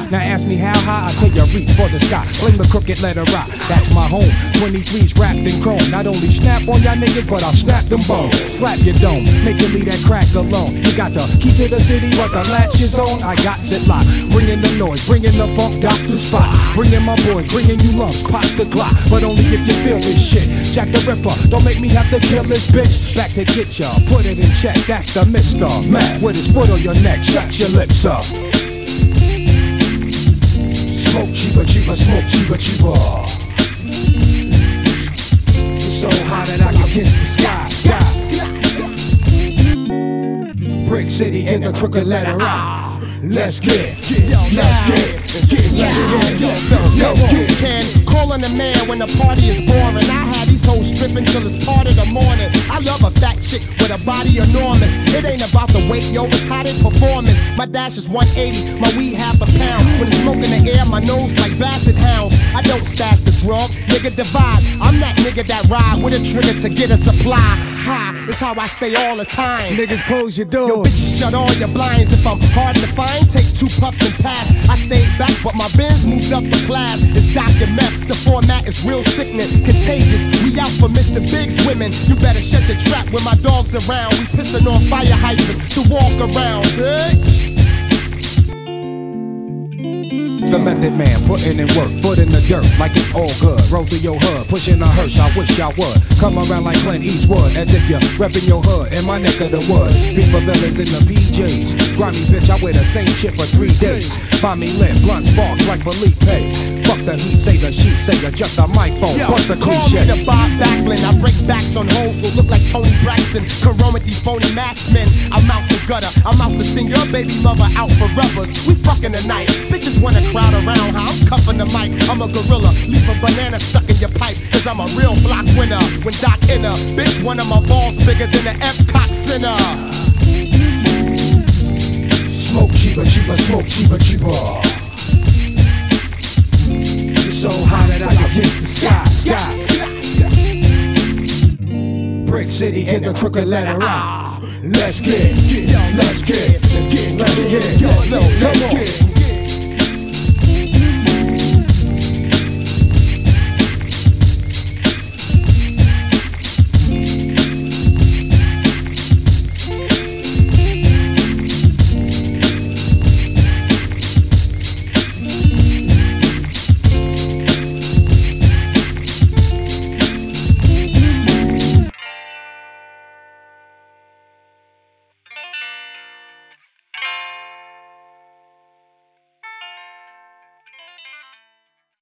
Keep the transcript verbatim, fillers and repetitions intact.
Now ask me how high, I tell you reach for the sky. Fling the crooked letter rock, that's my home. twenty-threes wrapped in chrome. Not only snap on y'all niggas, but I'll snap them bones. Slap your dome, make you leave that crack alone. You got the key to the city, but the latch is on. I got it locked, bringing the noise, bringing the funk, doctor spot. Bringing my boys, bringing you lumps, pop the Glock. But only if you feel this shit. Jack the Ripper, don't make me have to kill this bitch. Back to get ya, put it in check, that's the Mister Mac. With his foot on your neck, shut your lips up. Smoke cheaper, cheaper, smoke cheaper, cheaper. It's so hot that I can kiss the sky, sky. Brick City in the crooked letter I. Let's get, let's get, let's get, let's get. Can calling a man when the party is boring. I had these hoes stripping till it's part of the morning. I love a fat chick with a body enormous. It ain't about the weight, yo, it's how they performance. My dash is one eighty, my weed half a pound. When it's smoke in the air, my nose like basset hounds. I don't stash the drug, nigga divide. I'm that nigga that ride with a trigger to get a supply. Ha, it's how I stay all the time. Niggas close your doors. Yo, bitches shut all your blinds. If I'm hard to find, take two puffs and pass. I stayed back, but my Benz moved up the class. It's Doctor Meth, the format is real sickening, contagious. We out for Mister Big's women. You better shut your trap when my dog's around. We pissing on fire hydrants to walk around, bitch. The method man, putting in work, foot in the dirt, like it's all good. Roll through your hood, pushing a hearse, I wish I would. Come around like Clint Eastwood, as if you're repping your hood in my neck of the woods. People villains in the P Js. Grimy bitch, I wear the same shit for three days. Buy me lit, blunt sparks like Felipe. Fuck the he say the she say the just a microphone. Bust the cliche. Call me the Bob Backlund. I break backs on hoes who look like Tony Braxton. Can run with these phony masked men. I'm out the gutter. I'm out to send your baby mother out for rubbers. We fucking tonight. Bitches wanna crowd around how I'm cuffing the mic. I'm a gorilla. Leave a banana stuck in your pipe. Cause I'm a real block winner. When Doc enter, bitch, one of my balls bigger than the Epcot Center. Smoke cheaper, cheaper, smoke cheaper, cheaper. It's so hot that I can kiss the sky, sky. Brick City in the crooked letter I. Let's get, let's get, let's get, let's get, let's get.